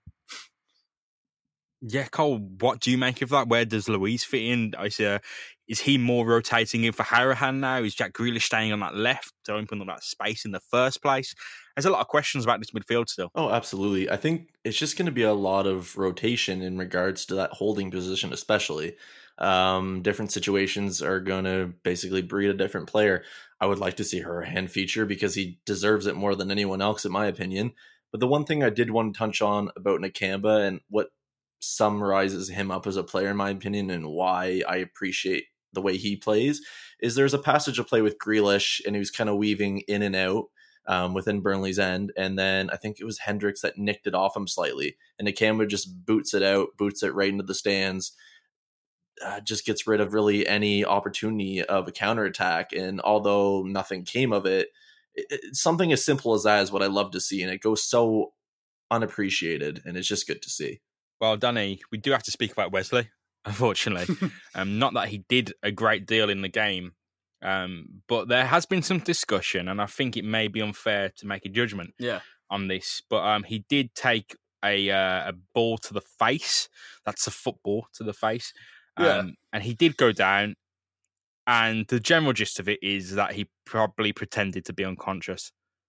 S1: Yeah, Cole, what do you make of that? Where does Luiz fit in? Is he more rotating in for Harahan now? Is Jack Grealish staying on that left to open up that space in the first place? There's a lot of questions about this midfield still.
S2: Oh, absolutely. I think it's just going to be a lot of rotation in regards to that holding position, especially. Different situations are going to basically breed a different player. I would like to see Harahan feature because he deserves it more than anyone else, in my opinion. But the one thing I did want to touch on about Nakamba and what summarizes him up as a player, in my opinion, and why I appreciate the way he plays is there's a passage of play with Grealish, and he was kind of weaving in and out within Burnley's end, and then I think it was Hendricks that nicked it off him slightly, and Nakamba just boots it right into the stands, just gets rid of really any opportunity of a counterattack, and although nothing came of it, something as simple as that is what I love to see, and it goes so unappreciated, and it's just good to see.
S1: Well, Danny, we do have to speak about Wesley, unfortunately. Not that he did a great deal in the game, but there has been some discussion, and I think it may be unfair to make a judgment on this. But he did take a ball to the face. That's a football to the face. And he did go down. And the general gist of it is that he probably pretended to be unconscious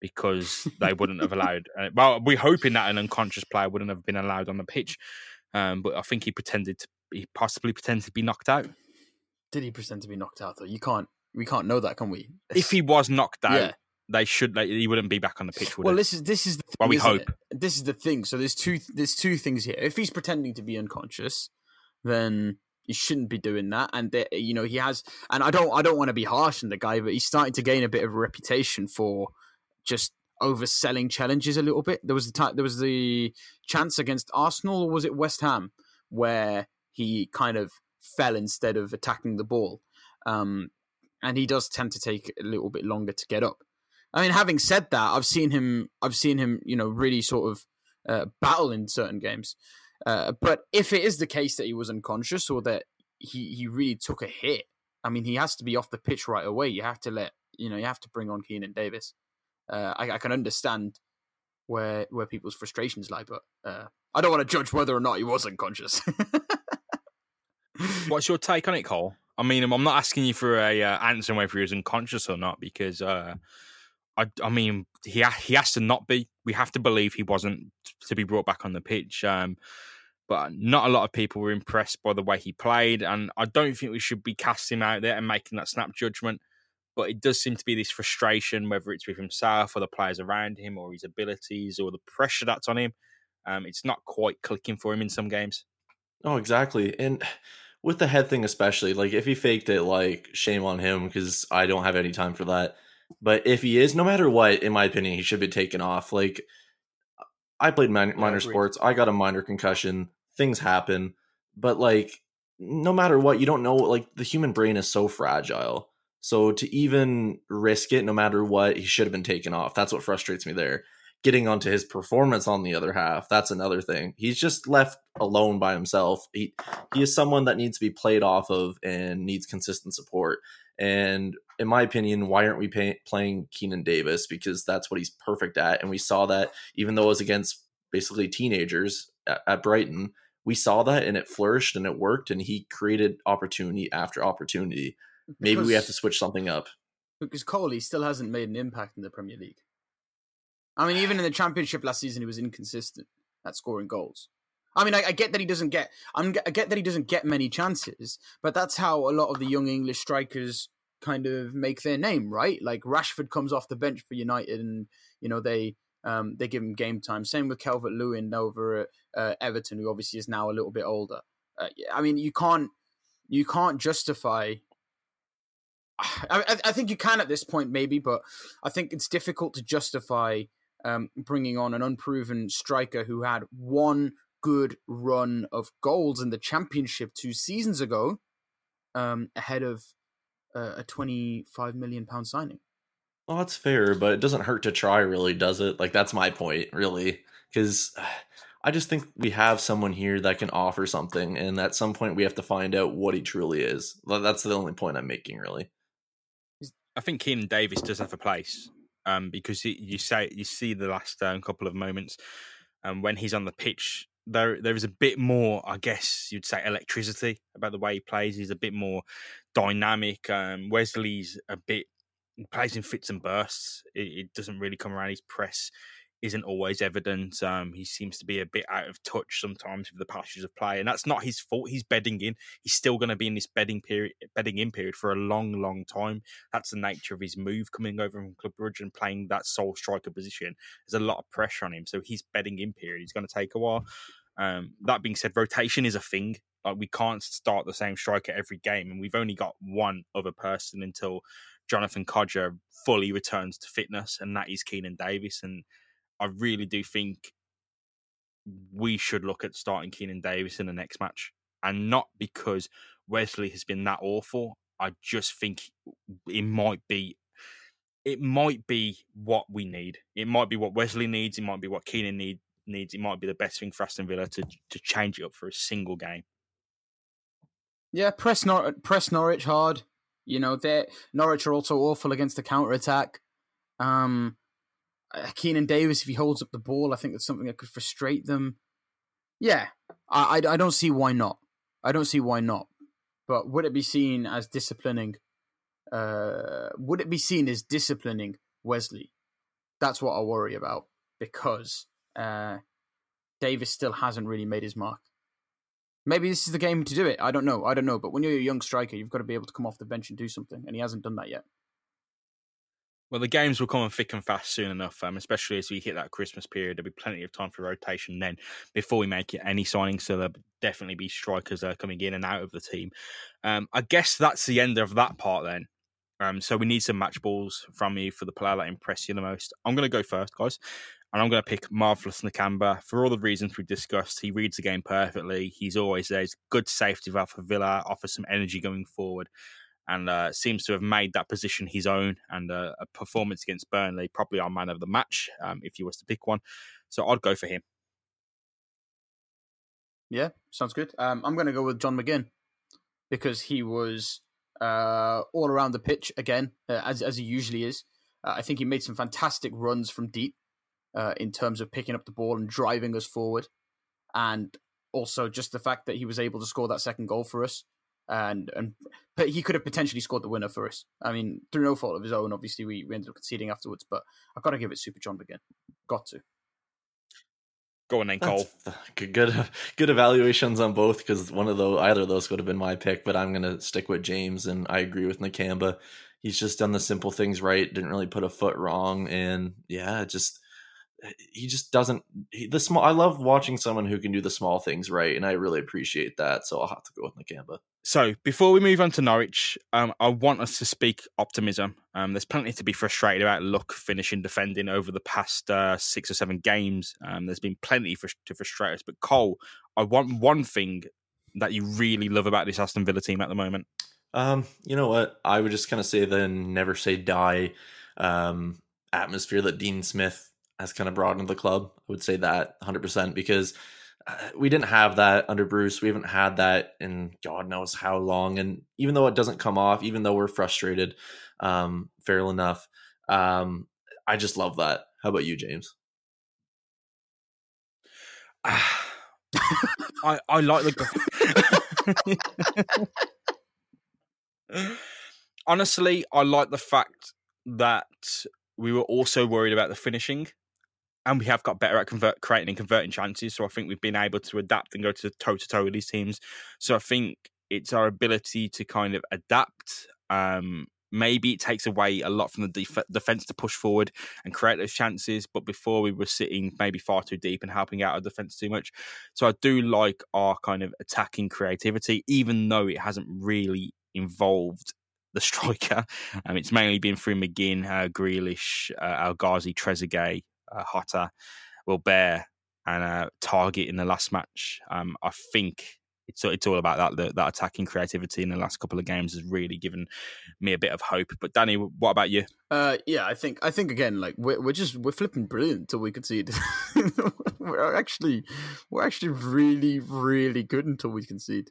S1: because they wouldn't have allowed. Well, we're hoping that an unconscious player wouldn't have been allowed on the pitch, but I think he possibly pretended to be knocked out.
S3: Did he pretend to be knocked out though? We can't know that, can we?
S1: If he was knocked out, he wouldn't be back on the pitch.
S3: Well, this is the thing,
S1: well, we hope.
S3: This is the thing. So there's two things here. If he's pretending to be unconscious, then he shouldn't be doing that. And he has. And I don't want to be harsh on the guy, but he's starting to gain a bit of a reputation for just overselling challenges a little bit. There was the chance against Arsenal, or was it West Ham, where he kind of fell instead of attacking the ball. And he does tend to take a little bit longer to get up. I mean, having said that, I've seen him, really sort of battle in certain games. But if it is the case that he was unconscious or that he really took a hit, I mean, he has to be off the pitch right away. You have to you have to bring on Keenan Davis. I can understand where people's frustrations lie, but I don't want to judge whether or not he was unconscious.
S1: What's your take on it, Cole? I mean, I'm not asking you for a answer whether he was unconscious or not, because I mean, he has to not be. We have to believe he wasn't to be brought back on the pitch. But not a lot of people were impressed by the way he played, and I don't think we should be casting him out there and making that snap judgment. But it does seem to be this frustration, whether it's with himself or the players around him or his abilities or the pressure that's on him. It's not quite clicking for him in some games.
S2: Oh, exactly. And with the head thing especially, like if he faked it, like shame on him, because I don't have any time for that. But if he is, no matter what, in my opinion, he should be taken off. Like, I played minor sports. I got a minor concussion. Things happen. But like, no matter what, you don't know, like the human brain is so fragile. So to even risk it, no matter what, he should have been taken off. That's what frustrates me there. Getting onto his performance on the other half, that's another thing. He's just left alone by himself. He is someone that needs to be played off of and needs consistent support. And in my opinion, why aren't we playing Keenan Davis? Because that's what he's perfect at. And we saw that even though it was against basically teenagers at Brighton, we saw that and it flourished and it worked and he created opportunity after opportunity. Maybe we have to switch something up.
S3: Because Cole, still hasn't made an impact in the Premier League. I mean, even in the Championship last season, he was inconsistent at scoring goals. I mean, I get that he doesn't get. I get that he doesn't get many chances, but that's how a lot of the young English strikers kind of make their name, right? Like Rashford comes off the bench for United, and they give him game time. Same with Calvert-Lewin over at Everton, who obviously is now a little bit older. I mean, you can't justify. I think you can at this point, maybe, but I think it's difficult to justify bringing on an unproven striker who had one good run of goals in the Championship 2 seasons ago, ahead of a £25 million signing.
S2: Well, that's fair, but it doesn't hurt to try, really, does it? Like, that's my point, really, because I just think we have someone here that can offer something, and at some point we have to find out what he truly is. That's the only point I'm making, really.
S1: I think Keenan Davis does have a place, because you see the last couple of moments, when he's on the pitch, there is a bit more, I guess you'd say, electricity about the way he plays. He's a bit more dynamic. Wesley's he plays in fits and bursts. It doesn't really come around. His press isn't always evident. He seems to be a bit out of touch sometimes with the passages of play, and that's not his fault. He's bedding in. He's still going to be in this bedding in period for a long, long time. That's the nature of his move, coming over from Club Brugge and playing that sole striker position. There's a lot of pressure on him, so his bedding in period is going to take a while. That being said, rotation is a thing. Like, we can't start the same striker every game, and we've only got one other person until Jonathan Kodjia fully returns to fitness, and that is Keenan Davis. And I really do think we should look at starting Keenan Davis in the next match, and not because Wesley has been that awful. I just think it might be what we need. It might be what Wesley needs. It might be what Keenan needs. It might be the best thing for Aston Villa to change it up for a single game.
S3: Yeah, press Norwich hard. Norwich are also awful against the counter-attack. Keenan Davis, if he holds up the ball, I think that's something that could frustrate them. Yeah, I don't see why not. But would it be seen as disciplining? Would it be seen as disciplining Wesley? That's what I worry about, because Davis still hasn't really made his mark. Maybe this is the game to do it. I don't know. But when you're a young striker, you've got to be able to come off the bench and do something, and he hasn't done that yet.
S1: Well, the games will come on thick and fast soon enough, especially as we hit that Christmas period. There'll be plenty of time for rotation then before we make any signings, so there'll definitely be strikers coming in and out of the team. I guess that's the end of that part then. So we need some match balls from you for the player that impressed you the most. I'm going to go first, guys. And I'm going to pick Marvelous Nakamba for all the reasons we've discussed. He reads the game perfectly. He's always there. He's good safety valve for Villa, offers some energy going forward, and seems to have made that position his own. And a performance against Burnley, probably our man of the match, if you was to pick one. So I'd go for him.
S3: Yeah, sounds good. I'm going to go with John McGinn, because he was all around the pitch again, as he usually is. I think he made some fantastic runs from deep. In terms of picking up the ball and driving us forward, and also just the fact that he was able to score that second goal for us, but he could have potentially scored the winner for us. I mean, through no fault of his own. Obviously, we ended up conceding afterwards, but I've got to give it Super John McGinn. Got to.
S1: Go on then, Cole.
S2: Good evaluations on both, because either of those would have been my pick, but I'm going to stick with James, and I agree with Nakamba. He's just done the simple things right, didn't really put a foot wrong, and he just doesn't. I love watching someone who can do the small things right, and I really appreciate that. So I'll have to go with Nakamba.
S1: So before we move on to Norwich, I want us to speak optimism. There's plenty to be frustrated about luck finishing defending over the past 6 or 7 games. There's been plenty to frustrate us. But Cole, I want one thing that you really love about this Aston Villa team at the moment.
S2: You know what? I would just kind of say the never say die atmosphere that Dean Smith has kind of brought into the club. I would say that 100%, because we didn't have that under Bruce. We haven't had that in God knows how long. And even though it doesn't come off, even though we're frustrated, fair enough, I just love that. How about you, James?
S1: I like the... Honestly, I like the fact that we were also worried about the finishing, and we have got better at creating and converting chances. So I think we've been able to adapt and go to toe-to-toe with these teams. So I think it's our ability to kind of adapt. Maybe it takes away a lot from the defence to push forward and create those chances. But before, we were sitting maybe far too deep and helping out our defence too much. So I do like our kind of attacking creativity, even though it hasn't really involved the striker. It's mainly been through McGinn, Grealish, El Ghazi, Trezeguet, Jota, Wilbert, and Target in the last match. I think it's all about that attacking creativity in the last couple of games has really given me a bit of hope. But Danny, what about you?
S3: Yeah, I think again, like we're flipping brilliant until we concede. we're actually really, really good until we concede.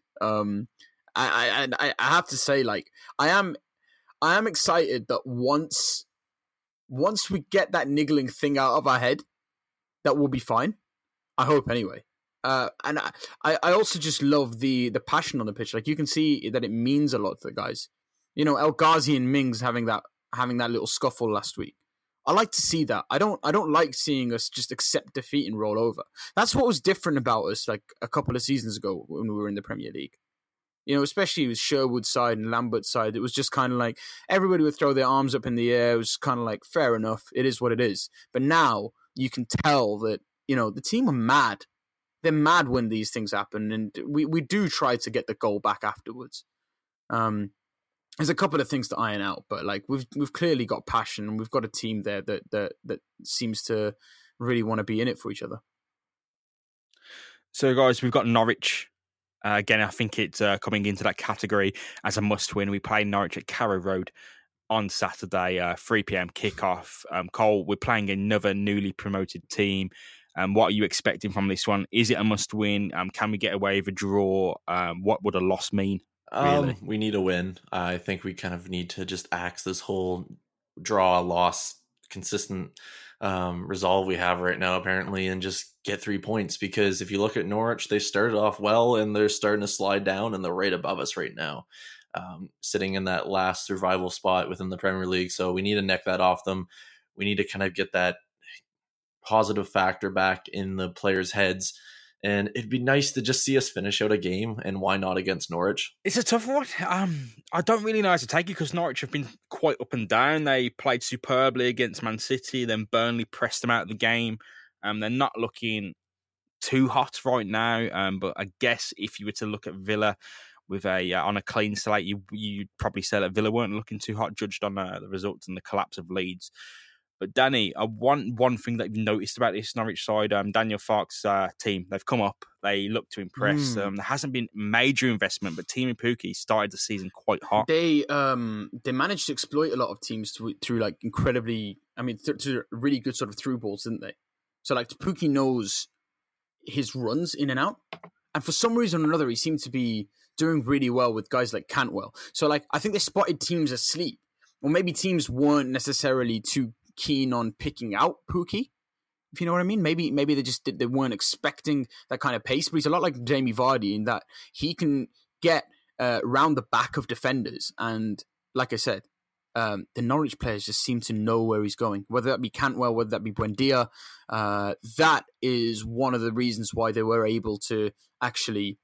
S3: I have to say, like, I am excited that once we get that niggling thing out of our head, that will be fine. I hope anyway. And I also just love the passion on the pitch. Like, you can see that it means a lot to the guys. You know, El Ghazi and Mings having that little scuffle last week. I like to see that. I don't like seeing us just accept defeat and roll over. That's what was different about us like a couple of seasons ago when we were in the Premier League. You know, especially with Sherwood's side and Lambert's side, it was just kind of like everybody would throw their arms up in the air. It was kind of like, fair enough, it is what it is. But now you can tell that, you know, the team are mad. They're mad when these things happen, and we do try to get the goal back afterwards. There's a couple of things to iron out, but like we've clearly got passion, and we've got a team there that seems to really want to be in it for each other.
S1: So, guys, we've got Norwich. Again, I think it's coming into that category as a must-win. We play Norwich at Carrow Road on Saturday, 3 p.m. kickoff. Cole, we're playing another newly promoted team. What are you expecting from this one? Is it a must-win? Can we get away with a draw? What would a loss mean? Really?
S2: We need a win. I think we kind of need to just axe this whole draw, loss, consistent resolve we have right now, apparently, and just get 3 points. Because if you look at Norwich, they started off well and they're starting to slide down, and they're right above us right now, sitting in that last survival spot within the Premier League. So we need to neck that off them. We need to kind of get that positive factor back in the players' heads. And it'd be nice to just see us finish out a game, and why not against Norwich?
S1: It's a tough one. I don't really know how to take it because Norwich have been quite up and down. They played superbly against Man City, then Burnley pressed them out of the game. They're not looking too hot right now, but I guess if you were to look at Villa with on a clean slate, you'd probably say that Villa weren't looking too hot, judged on the results and the collapse of Leeds. But Danny, one thing that you've noticed about this Norwich side, Daniel Farke's team, they've come up. They look to impress. There hasn't been major investment, but Teemu Pukki started the season quite hot.
S3: They managed to exploit a lot of teams through like incredibly, through really good sort of through balls, didn't they? So like Pukki knows his runs in and out, and for some reason or another, he seemed to be doing really well with guys like Cantwell. So like I think they spotted teams asleep, or maybe teams weren't necessarily too keen on picking out Pukki, if you know what I mean. Maybe they weren't expecting that kind of pace, but he's a lot like Jamie Vardy in that he can get round the back of defenders, and like I said, the Norwich players just seem to know where he's going, whether that be Cantwell, whether that be Buendia. That is one of the reasons why they were able to actually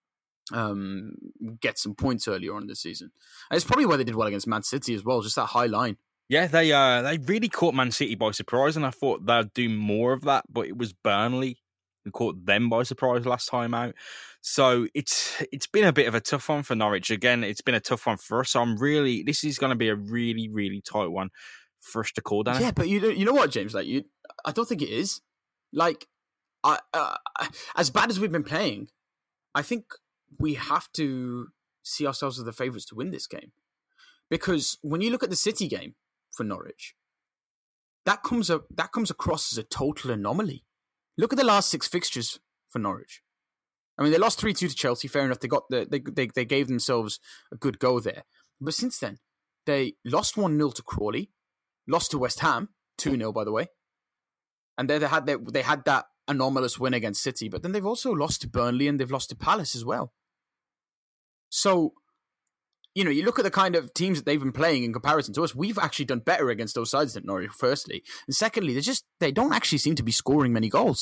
S3: get some points earlier on in the season, and it's probably why they did well against Man City as well, just that high line.
S1: Yeah, they really caught Man City by surprise, and I thought they'd do more of that, but it was Burnley who caught them by surprise last time out. So it's been a bit of a tough one for Norwich. Again, it's been a tough one for us. This is going to be a really, really tight one for us to call down.
S3: Yeah, but you know what, James? Like, I don't think it is. Like, as bad as we've been playing, I think we have to see ourselves as the favourites to win this game, because when you look at the City game for Norwich, that comes across as a total anomaly. Look at the last 6 fixtures for Norwich. I mean, they lost 3-2 to Chelsea. Fair enough. They gave themselves a good go there. But since then, they lost 1-0 to Crawley, lost to West Ham 2-0, by the way, and they had that anomalous win against City. But then they've also lost to Burnley and they've lost to Palace as well. So, you know, you look at the kind of teams that they've been playing in comparison to us, we've actually done better against those sides than Norwich, firstly. And secondly, they don't actually seem to be scoring many goals.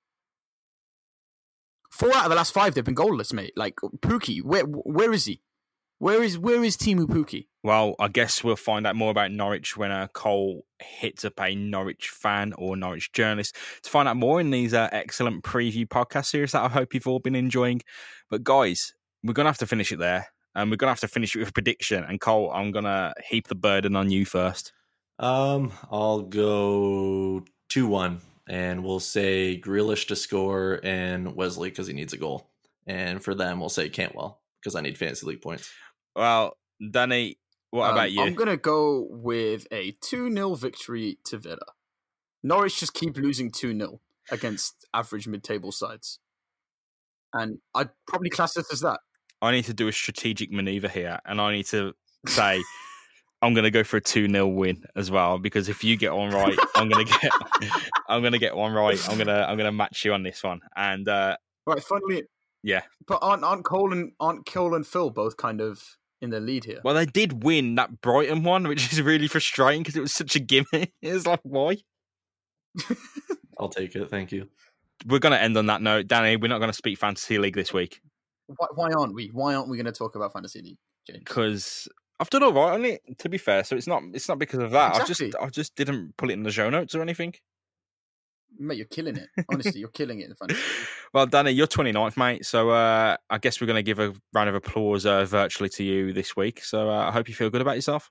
S3: 4 out of the last 5, they've been goalless, mate. Like, Pukki, where is he? Where is Teemu Pukki?
S1: Well, I guess we'll find out more about Norwich when Cole hits up a Norwich fan or Norwich journalist to find out more in these excellent preview podcast series that I hope you've all been enjoying. But guys, we're going to have to finish it there. And we're going to have to finish it with a prediction. And Cole, I'm going to heap the burden on you first.
S2: I'll go 2-1. And we'll say Grealish to score and Wesley because he needs a goal. And for them, we'll say Cantwell because I need fantasy league points.
S1: Well, Danny, what about you?
S3: I'm going to go with a 2-0 victory to Villa. Norwich just keep losing 2-0 against average mid-table sides. And I'd probably class it as that.
S1: I need to do a strategic maneuver here, and I need to say I'm going to go for a 2-0 win as well, because if you get one right, I'm going to get one right. I'm going to match you on this one. And
S3: right, funnily,
S1: yeah.
S3: But aren't Cole and Phil both kind of in the lead here?
S1: Well, they did win that Brighton one, which is really frustrating because it was such a gimme. It was like, why?
S2: I'll take it. Thank you.
S1: We're going to end on that note. Danny, we're not going to speak Fantasy League this week.
S3: Why aren't we? Why aren't we going to talk about Fantasy League, James?
S1: Because I've done all right on it, to be fair. So it's not because of that.
S3: Exactly.
S1: I just didn't put it in the show notes or anything.
S3: Mate, you're killing it. Honestly, you're killing it in the Fantasy League.
S1: Well, Danny, you're 29th, mate. So I guess we're going to give a round of applause virtually to you this week. So I hope you feel good about yourself.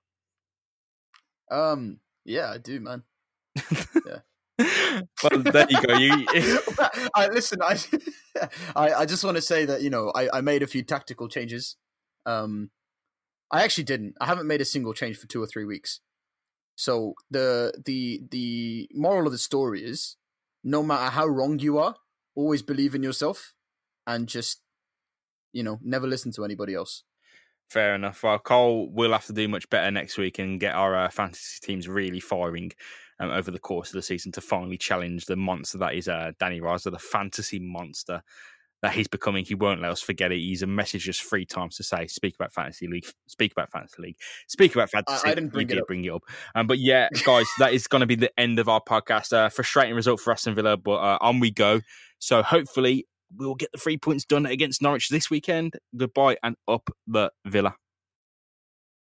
S3: Yeah, I do, man. Yeah.
S1: Well, there you go.
S3: Listen, I just want to say that, you know, I made a few tactical changes. I actually didn't. I haven't made a single change for 2 or 3 weeks. So the moral of the story is, no matter how wrong you are, always believe in yourself and just, you know, never listen to anybody else.
S1: Fair enough. Well, Cole, we'll have to do much better next week and get our fantasy teams really firing over the course of the season to finally challenge the monster that is Danny Riser, the fantasy monster. that he's becoming. He won't let us forget it. He's messaged us 3 times to say, speak about Fantasy League, speak about Fantasy League, speak about Fantasy League.
S3: I didn't bring it up.
S1: But yeah, guys, that is going to be the end of our podcast. Frustrating result for Aston Villa, but on we go. So hopefully we'll get the 3 points done against Norwich this weekend. Goodbye and up the Villa.